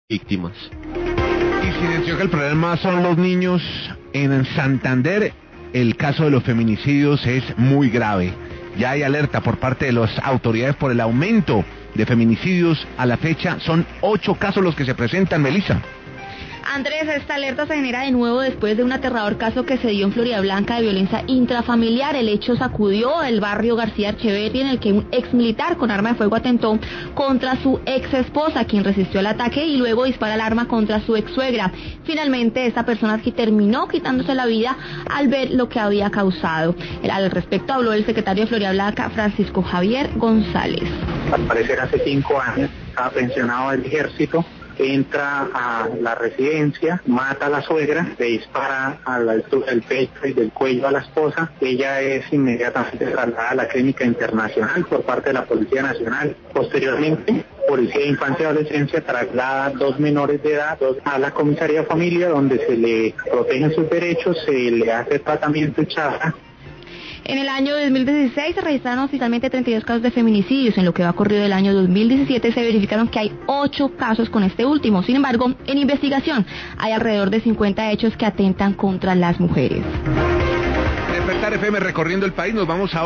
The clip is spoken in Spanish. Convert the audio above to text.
víctimas. Y se identificó que el problema son los niños. En Santander, el caso de los feminicidios es muy grave. Ya hay alerta por parte de las autoridades por el aumento de feminicidios. A la fecha son 8 casos los que se presentan, Melissa. Andrés, esta alerta se genera de nuevo después de un aterrador caso que se dio en Florida Blanca de violencia intrafamiliar. El hecho sacudió el barrio García Echeverri, en el que un ex militar con arma de fuego atentó contra su ex esposa, quien resistió el ataque y luego dispara el arma contra su ex suegra. Finalmente, esta persona que terminó quitándose la vida al ver lo que había causado. Al respecto habló el secretario de Florida Blanca, Francisco Javier González. Al parecer hace 5 años estaba pensionado del ejército, entra a la residencia, mata a la suegra, le dispara a la altura del pecho y del cuello a la esposa. Ella es inmediatamente trasladada a la clínica internacional por parte de la Policía Nacional. Posteriormente, Policía de Infancia y Adolescencia traslada 2 menores de edad a la comisaría de familia, donde se le protegen sus derechos, se le hace tratamiento y charla. En el año 2016 se registraron oficialmente 32 casos de feminicidios. En lo que va corrido del año 2017 se verificaron que hay 8 casos con este último. Sin embargo, en investigación hay alrededor de 50 hechos que atentan contra las mujeres. Despertar FM recorriendo el país, nos vamos a